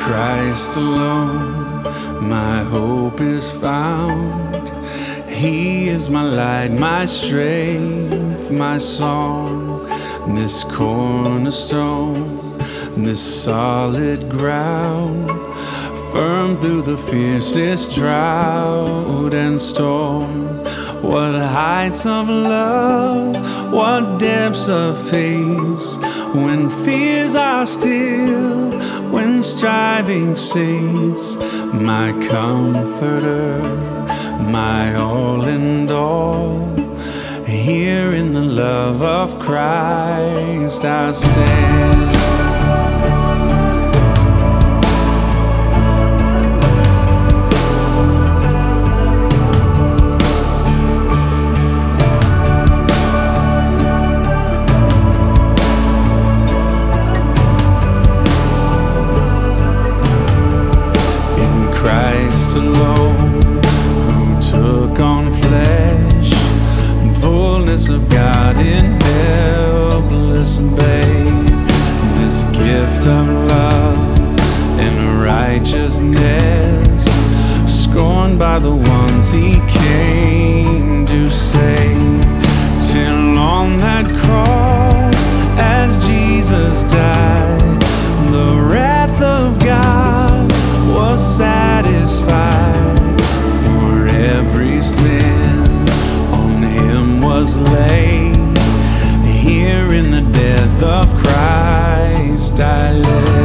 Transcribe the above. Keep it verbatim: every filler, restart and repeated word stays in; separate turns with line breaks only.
Christ alone, my hope is found. He is my light, my strength, my song. This cornerstone, this solid ground, firm through the fiercest drought and storm. What heights of love, what depths of peace, when fears are still, when striving cease. My comforter, my all and all, here in the love of Christ I stand. Christ alone, who took on flesh and fullness of God in helpless babe. This gift of love and righteousness, scorned by the ones he came to save. Till on that cross, as Jesus died, the wrath of God was satisfied. For every sin on him was laid. Here in the death of Christ I live.